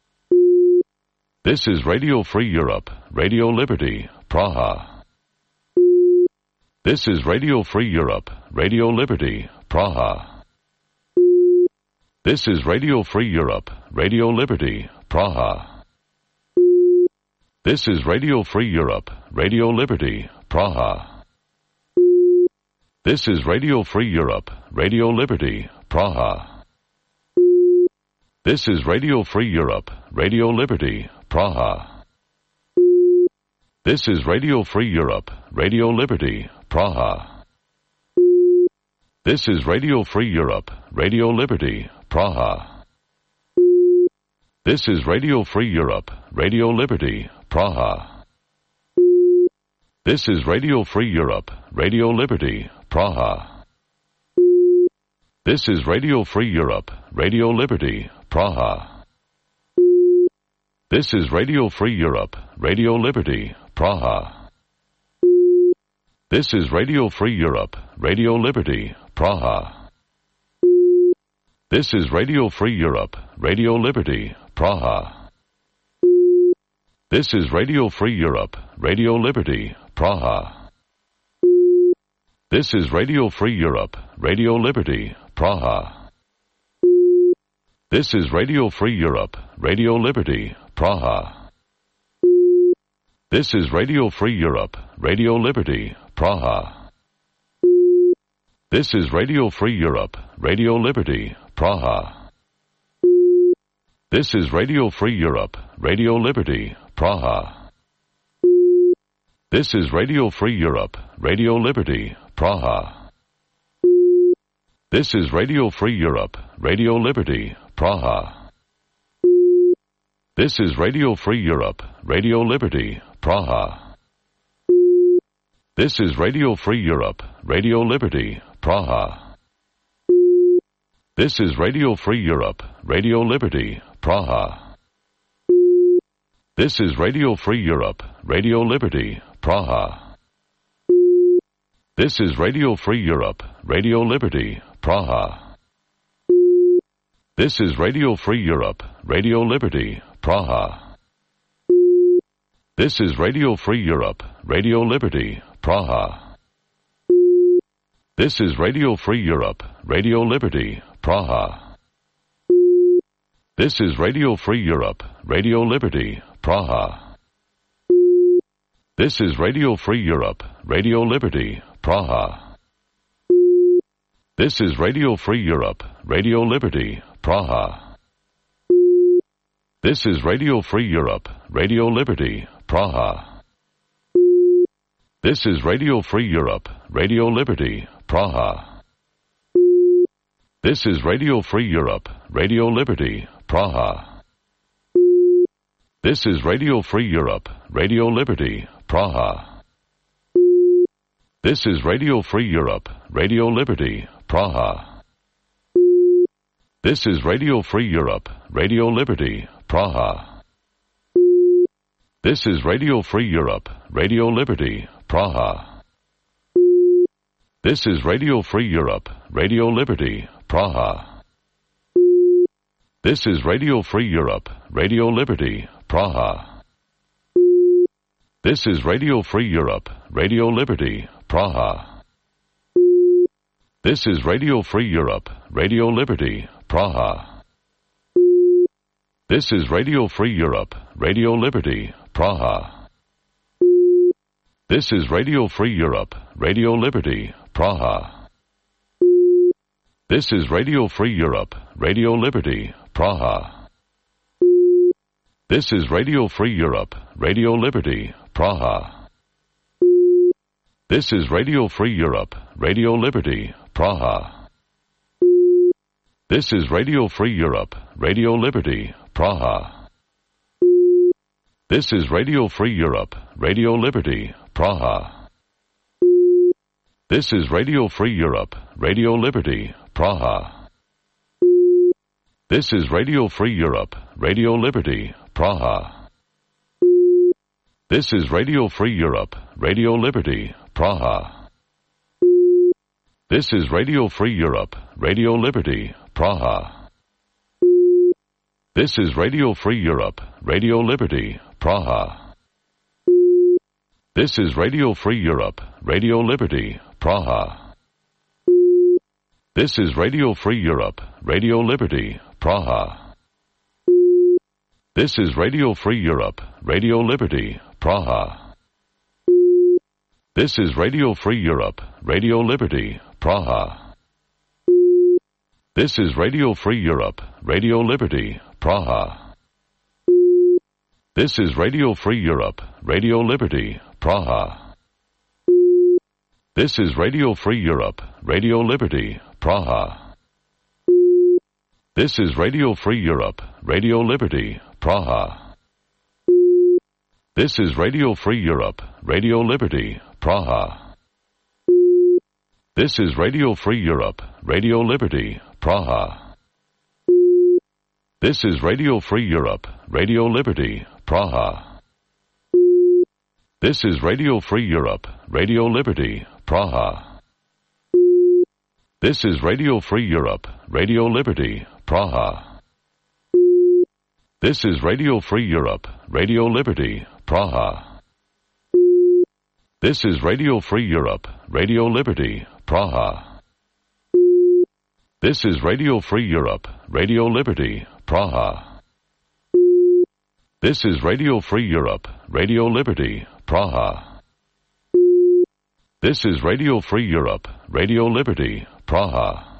This is Radio Free Europe, Radio Liberty, Praha. This is Radio Free Europe, Radio Liberty, Praha. This is Radio Free Europe, Radio Liberty, Praha. This is Radio Free Europe, Radio Liberty, Praha. This is Radio Free Europe, Radio Liberty, Praha. This is Radio Free Europe, Radio Liberty, Praha. This is Radio Free Europe, Radio Liberty, Praha. This is Radio Free Europe, Radio Liberty, Praha. This is Radio Free Europe, Radio Liberty, Praha. This is Radio Free Europe, Radio Liberty, Praha. This is Radio Free Europe, Radio Liberty, Praha. This is Radio Free Europe, Radio Liberty, Praha. This is Radio Free Europe, Radio Liberty, Praha. This is Radio Free Europe, Radio Liberty, Praha. This is Radio Free Europe, Radio Liberty, Praha. This is Radio Free Europe, Radio Liberty, Praha. This is Radio Free Europe, Radio Liberty, Praha. This is Radio Free Europe, Radio Liberty, Praha. This is Radio Free Europe, Radio Liberty, Praha. This is Radio Free Europe, Radio Liberty, Praha. This is Radio Free Europe, Radio Liberty, Praha. This is Radio Free Europe, Radio Liberty, Praha. This is Radio Free Europe, Radio Liberty, Praha. This is Radio Free Europe, Radio Liberty, Praha. This is Radio Free Europe, Radio Liberty, Praha. This is Radio Free Europe, Radio Liberty, Praha. This is Radio Free Europe, Radio Liberty, Praha. This is Radio Free Europe, Radio Liberty, Praha. This is Radio Free Europe, Radio Liberty, Praha. This is Radio Free Europe, Radio Liberty, Praha. This is Radio Free Europe, Radio Liberty, Praha. This is Radio Free Europe, Radio Liberty, Praha. This is Radio Free Europe, Radio Liberty, Praha. This is Radio Free Europe, Radio Liberty, Praha. This is Radio Free Europe, Radio Liberty, Praha. This is Radio Free Europe, Radio Liberty, Praha. This is Radio Free Europe, Radio Liberty, Praha. This is Radio Free Europe, Radio Liberty, Praha. This is Radio Free Europe, Radio Liberty, Praha. This is Radio Free Europe, Radio Liberty, Praha. This is Radio Free Europe, Radio Liberty, Praha. This is Radio Free Europe, Radio Liberty, Praha. This is Radio Free Europe, Radio Liberty, Praha. This is Radio Free Europe, Radio Liberty, Praha. This is Radio Free Europe, Radio Liberty, Praha. This is Radio Free Europe, Radio Liberty, Praha. This is Radio Free Europe, Radio Liberty, Praha. This is Radio Free Europe, Radio Liberty, Praha. This is Radio Free Europe, Radio Liberty, Praha. This is Radio Free Europe, Radio Liberty, Praha. This is Radio Free Europe, Radio Liberty, Praha. This is Radio Free Europe, Radio Liberty, Praha. This is Radio Free Europe, Radio Liberty, Praha. This is Radio Free Europe, Radio Liberty, Praha. This is Radio Free Europe, Radio Liberty, Praha. This is Radio Free Europe, Radio Liberty, Praha. This is Radio Free Europe, Radio Liberty, Praha. This is Radio Free Europe, Radio Liberty, Praha. This is Radio Free Europe, Radio Liberty, Praha. This is Radio Free Europe, Radio Liberty, Praha. This is Radio Free Europe, Radio Liberty, Praha. This is Radio Free Europe, Radio Liberty, Praha. This is Radio Free Europe, Radio Liberty, Praha. This is Radio Free Europe, Radio Liberty, Praha. This is Radio Free Europe, Radio Liberty, Praha. This is Radio Free Europe, Radio Liberty, Praha. This is Radio Free Europe, Radio Liberty, Praha. This is Radio Free Europe, Radio Liberty, Praha. This is Radio Free Europe, Radio Liberty, Praha. This is Radio Free Europe, Radio Liberty, Praha. This is Radio Free Europe, Radio Liberty, Praha. This is Radio Free Europe, Radio Liberty, Praha. This is Radio Free Europe, Radio Liberty, Praha. This is Radio Free Europe, Radio Liberty, Praha.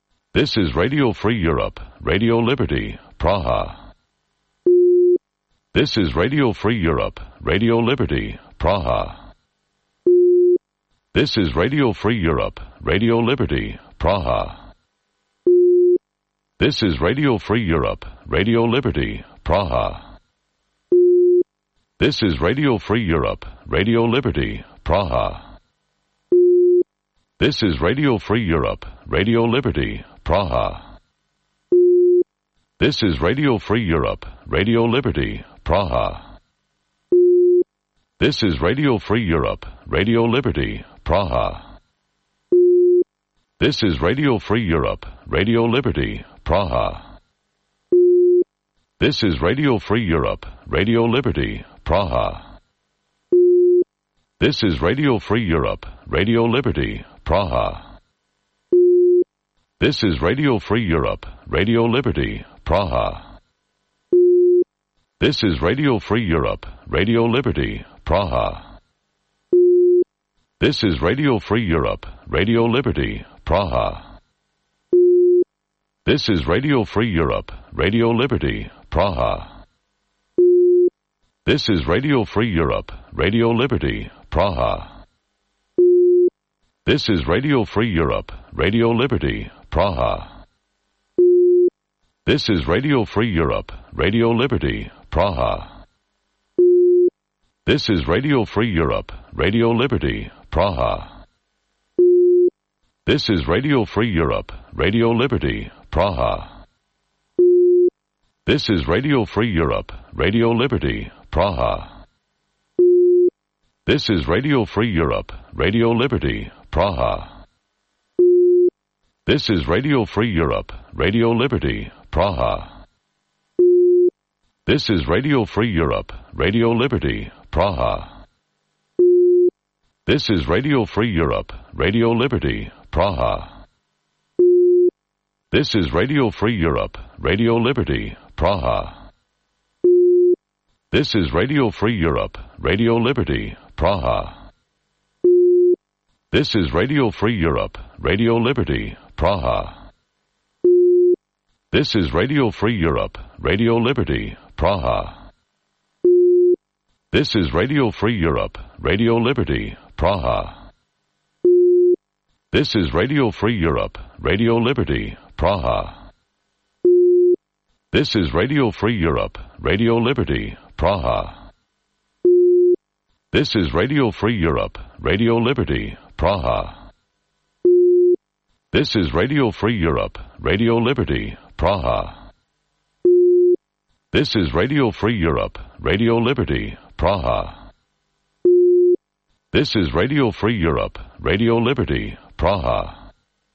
This is Radio Free Europe, Radio Liberty, Praha. This is Radio Free Europe, Radio Liberty, Praha. This is Radio Free Europe, Radio Liberty, Praha. This is Radio Free Europe, Radio Liberty, Praha. This is Radio Free Europe, Radio Liberty, Praha. This is Radio Free Europe, Radio Liberty, Praha. This is Radio Free Europe, Radio Liberty, Praha. This is Radio Free Europe, Radio Liberty, Praha. This is Radio Free Europe, Radio Liberty, Praha. This is Radio Free Europe, Radio Liberty, Praha. This is Radio Free Europe, Radio Liberty, Praha. This is Radio Free Europe, Radio Liberty, Praha. This is Radio Free Europe, Radio Liberty, Praha. This is Radio Free Europe, Radio Liberty, Praha. This is Radio Free Europe, Radio Liberty, Praha. This is Radio Free Europe, Radio Liberty, Praha. This is Radio Free Europe, Radio Liberty, Praha. This is Radio Free Europe, Radio Liberty, Praha. This is Radio Free Europe, Radio Liberty, Praha. This is Radio Free Europe, Radio Liberty, Praha. This is Radio Free Europe, Radio Liberty, Praha. This is Radio Free Europe, Radio Liberty, Praha. This is Radio Free Europe, Radio Liberty, Praha. This is Radio Free Europe, Radio Liberty, Praha. This is Radio Free Europe, Radio Liberty, Praha. This is Radio Free Europe, Radio Liberty, Praha. This is Radio Free Europe, Radio Liberty, Praha. This is Radio Free Europe, Radio Liberty, Praha. This is Radio Free Europe, Radio Liberty, Praha. This is Radio Free Europe, Radio Liberty, Praha. This is Radio Free Europe, Radio Liberty, Praha. This is Radio Free Europe, Radio Liberty, Praha. This is Radio Free Europe, Radio Liberty, Praha. This is Radio Free Europe, Radio Liberty, Praha. This is Radio Free Europe, Radio Liberty, Praha. This is Radio Free Europe, Radio Liberty, Praha.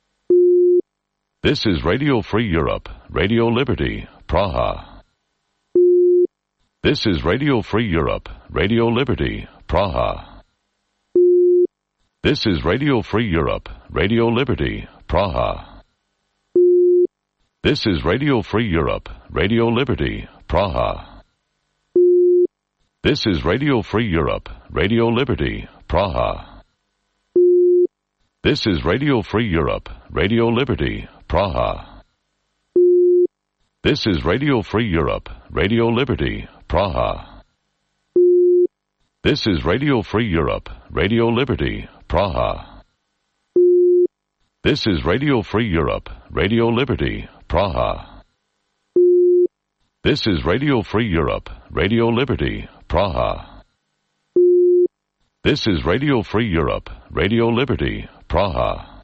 This is Radio Free Europe, Radio Liberty, Praha. This is Radio Free Europe, Radio Liberty, Praha. This is Radio Free Europe, Radio Liberty, Praha. This is Radio Free Europe, Radio Liberty, Praha. This is Radio Free Europe, Radio Liberty, Praha. This is Radio Free Europe, Radio Liberty, Praha. This is Radio Free Europe, Radio Liberty, Praha. This is Radio Free Europe, Radio Liberty, Praha. This is Radio Free Europe, Radio Liberty, Praha. This is Radio Free Europe, Radio Liberty, Praha. This is Radio Free Europe, Radio Liberty, Praha.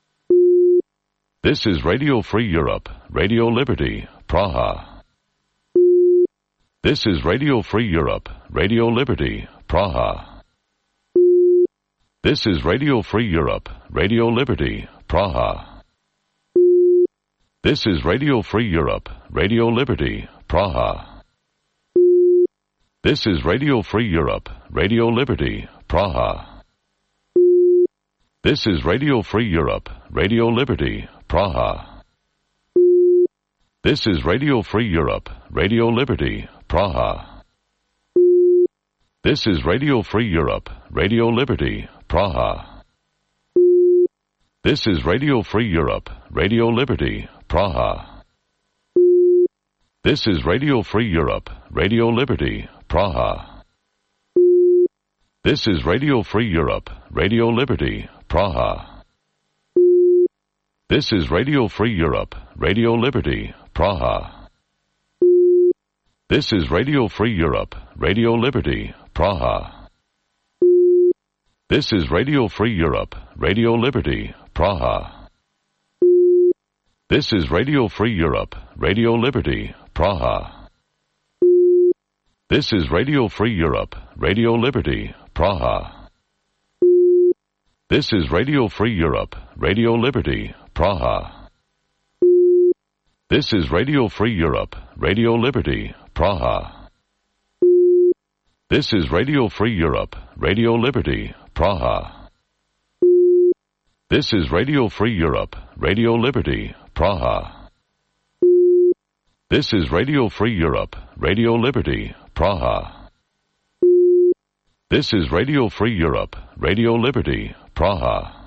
This is Radio Free Europe, Radio Liberty, Praha. This is Radio Free Europe, Radio Liberty, Praha. This is Radio Free Europe, Radio Liberty, Praha. This is Radio Free Europe, Radio Liberty, Praha. This is Radio Free Europe, Radio Liberty, Praha. This is Radio Free Europe, Radio Liberty, Praha. This is Radio Free Europe, Radio Liberty, Praha. This is Radio Free Europe, Radio Liberty, Praha. This is Radio Free Europe, Radio Liberty, Praha. This is Radio Free Europe, Radio Liberty, Praha. This is Radio Free Europe, Radio Liberty, Praha. This is Radio Free Europe, Radio Liberty, Praha. This is Radio Free Europe, Radio Liberty, Praha. This is Radio Free Europe, Radio Liberty, Praha. This is Radio Free Europe, Radio Liberty, Praha. This is Radio Free Europe, Radio Liberty, Praha. This is Radio Free Europe, Radio Liberty, Praha. This is Radio Free Europe, Radio Liberty, Praha. This is Radio Free Europe, Radio Liberty, Praha. This is Radio Free Europe, Radio Liberty, Praha. This is Radio Free Europe, Radio Liberty, Praha. This is Radio Free Europe, Radio Liberty, Praha.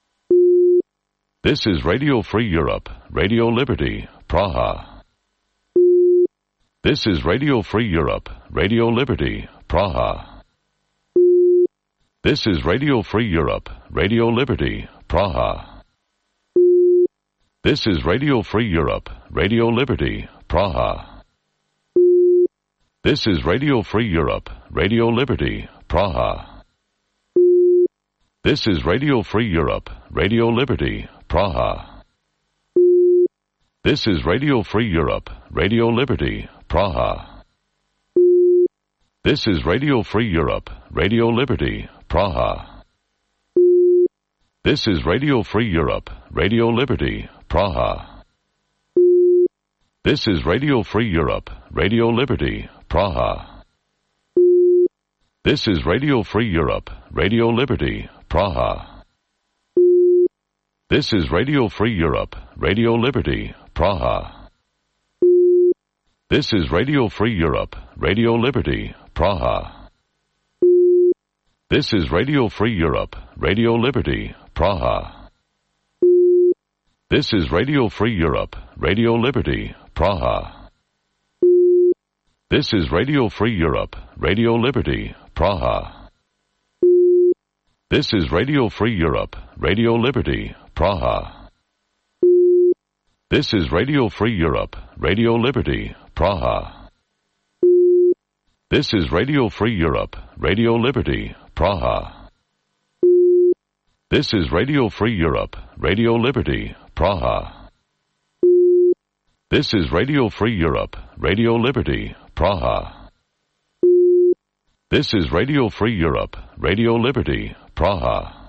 This is Radio Free Europe, Radio Liberty, Praha. This is Radio Free Europe, Radio Liberty, Praha. This is Radio Free Europe, Radio Liberty, Praha. This is Radio Free Europe, Radio Liberty, Praha. This is Radio Free Europe, Radio Liberty, Praha. This is Radio Free Europe, Radio Liberty, Praha. This is Radio Free Europe, Radio Liberty, Praha. This is Radio Free Europe, Radio Liberty, Praha. This is Radio Free Europe, Radio Liberty, Praha. This is Radio Free Europe, Radio Liberty, Praha. This is Radio Free Europe, Radio Liberty, Praha. This is Radio Free Europe, Radio Liberty, Praha. This is Radio Free Europe, Radio Liberty, Praha. This is Radio Free Europe, Radio Liberty, Praha. This is Radio Free Europe, Radio Liberty, Praha. This is Radio Free Europe, Radio Liberty, Praha. This is Radio Free Europe, Radio Liberty, Praha. This is Radio Free Europe, Radio Liberty, Praha. This is Radio Free Europe, Radio Liberty, Praha. This is Radio Free Europe, Radio Liberty, Praha. This is Radio Free Europe, Radio Liberty, Praha. This is Radio Free Europe, Radio Liberty, Praha.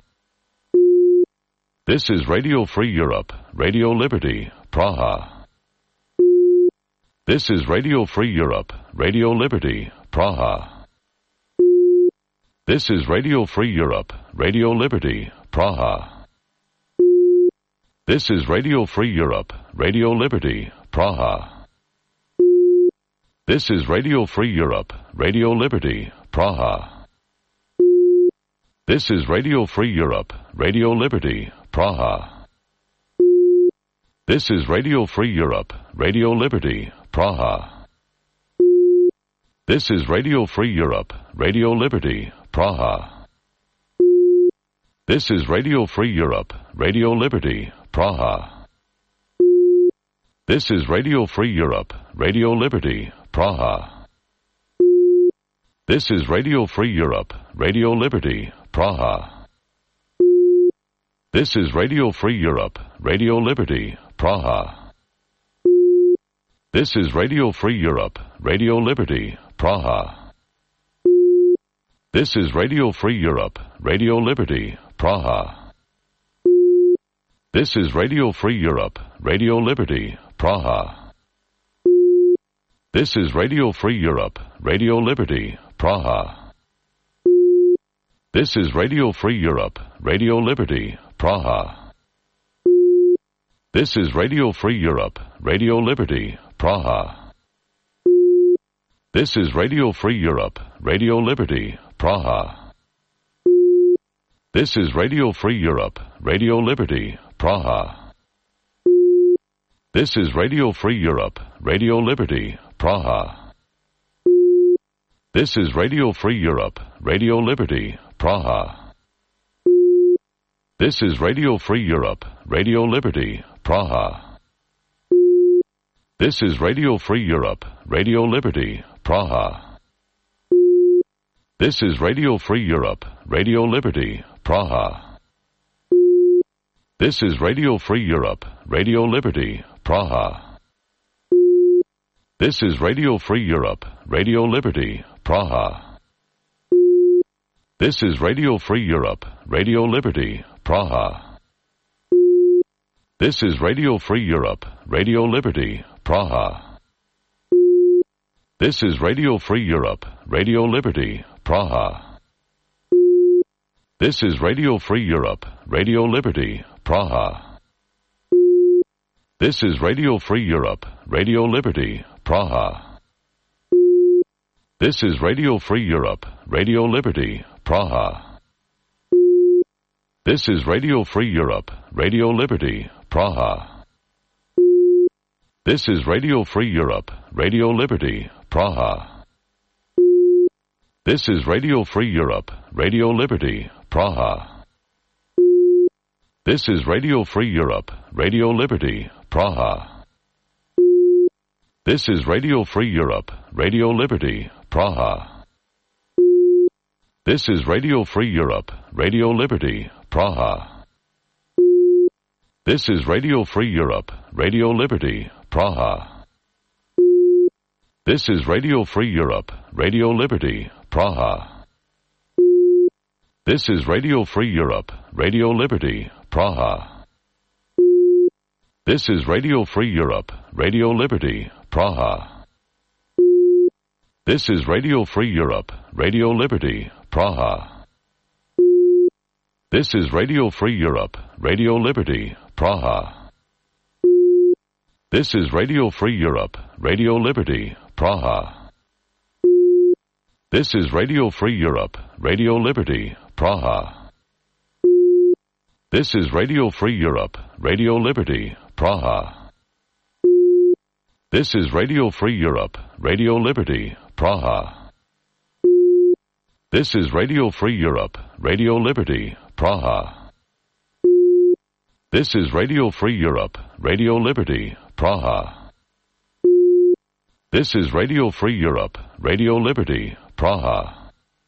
This is Radio Free Europe, Radio Liberty, Praha. This is Radio Free Europe, Radio Liberty, Praha. This is Radio Free Europe, Radio Liberty, Praha. This is Radio Free Europe, Radio Liberty, Praha. This is Radio Free Europe, Radio Liberty, Praha. This is Radio Free Europe, Radio Liberty, Praha. This is Radio Free Europe, Radio Liberty, Praha. This is Radio Free Europe, Radio Liberty, Praha. This is Radio Free Europe, Radio Liberty, Praha. This is Radio Free Europe, Radio Liberty, Praha. This is Radio Free Europe, Radio Liberty, Praha. This is Radio Free Europe, Radio Liberty, Praha. This is Radio Free Europe, Radio Liberty, Praha. This is Radio Free Europe, Radio Liberty, Praha. This is Radio Free Europe, Radio Liberty, Praha. This is Radio Free Europe, Radio Liberty, Praha. This is Radio Free Europe, Radio Liberty, Praha. This is Radio Free Europe, Radio Liberty, Praha. This is Radio Free Europe, Radio Liberty, Praha. This is Radio Free Europe, Radio Liberty, Praha. This is Radio Free Europe, Radio Liberty, Praha. This is Radio Free Europe, Radio Liberty, Praha. This is Radio Free Europe, Radio Liberty, Praha. This is Radio Free Europe, Radio Liberty, Praha. This is Radio Free Europe, Radio Liberty, Praha. This is Radio Free Europe, Radio Liberty, Praha. This is Radio Free Europe, Radio Liberty, Praha. This is Radio Free Europe, Radio Liberty, Praha. This is Radio Free Europe, Radio Liberty, Praha. This is Radio Free Europe, Radio Liberty, Praha. This is Radio Free Europe, Radio Liberty, Praha. This is Radio Free Europe, Radio Liberty, Praha. This is Radio Free Europe, Radio Liberty, Praha. This is Radio Free Europe, Radio Liberty, Praha. This is Radio Free Europe, Radio Liberty, Praha. This is Radio Free Europe, Radio Liberty, Praha. This is Radio Free Europe, Radio Liberty, Praha. This is Radio Free Europe, Radio Liberty, Praha. This is Radio Free Europe, Radio Liberty, Praha. This is Radio Free Europe, Radio Liberty, Praha. This is Radio Free Europe, Radio Liberty, Praha. This is Radio Free Europe, Radio Liberty, Praha. This is Radio Free Europe, Radio Liberty, Praha. This is Radio Free Europe, Radio Liberty, Praha. This is Radio Free Europe, Radio Liberty, Praha. This is Radio Free Europe, Radio Liberty, Praha. This is Radio Free Europe, Radio Liberty, Praha. This is Radio Free Europe, Radio Liberty, Praha. This is Radio Free Europe, Radio Liberty, Praha. This is Radio Free Europe, Radio Liberty, Praha. This is Radio Free Europe, Radio Liberty, Praha. This is Radio Free Europe, Radio Liberty, Praha.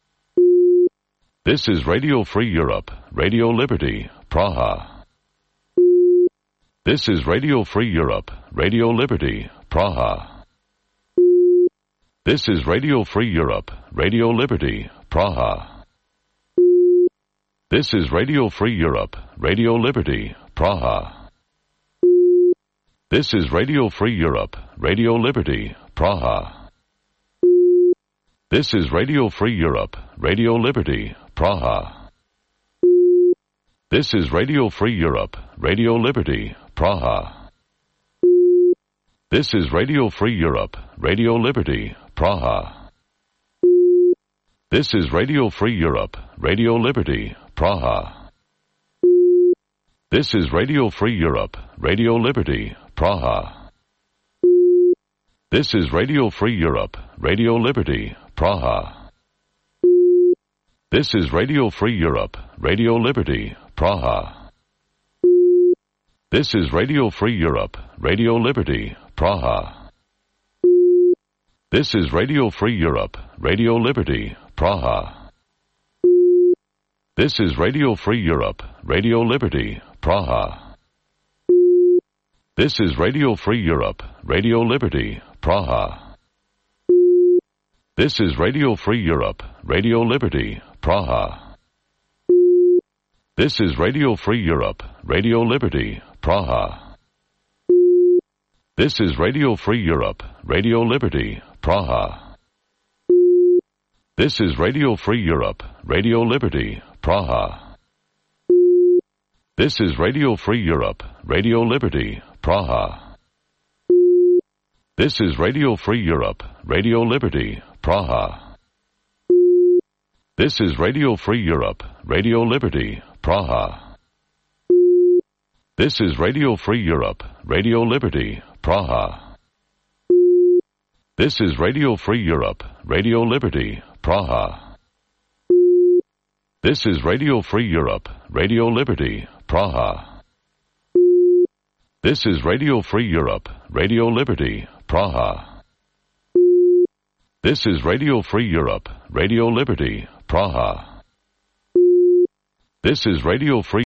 This is Radio Free Europe, Radio Liberty, Praha. This is Radio Free Europe, Radio Liberty, Praha. This is Radio Free Europe, Radio Liberty, Praha. This is Radio Free Europe, Radio Liberty, Praha. This is Radio Free Europe, Radio Liberty, Praha. This is Radio Free Europe, Radio Liberty, Praha. This is Radio Free Europe, Radio Liberty, Praha. This is Radio Free Europe, Radio Liberty, Praha. This is Radio Free Europe, Radio Liberty, Praha. This is Radio Free Europe, Radio Liberty, Praha. This is Radio Free Europe, Radio Liberty, Praha. This is Radio Free Europe, Radio Liberty, Praha. This is Radio Free Europe, Radio Liberty, Praha. This is Radio Free Europe, Radio Liberty, Praha. This is Radio Free Europe, Radio Liberty, Praha. This is Radio Free Europe, Radio Liberty, Praha. This is Radio Free Europe, Radio Liberty, Praha. This is Radio Free Europe, Radio Liberty, Praha. This is Radio Free Europe, Radio Liberty, Praha. This is Radio Free Europe, Radio Liberty, Praha. This is Radio Free Europe, Radio Liberty, Praha. This is Radio Free Europe, Radio Liberty, Praha. This is Radio Free Europe, Radio Liberty, Praha. This is Radio Free Europe, Radio Liberty, Praha. This is Radio Free Europe, Radio Liberty, Praha. This is Radio Free Europe, Radio Liberty, Praha. This is Radio Free Europe, Radio Liberty, Praha. This is Radio Free Europe, Radio Liberty, Praha. This is Radio Free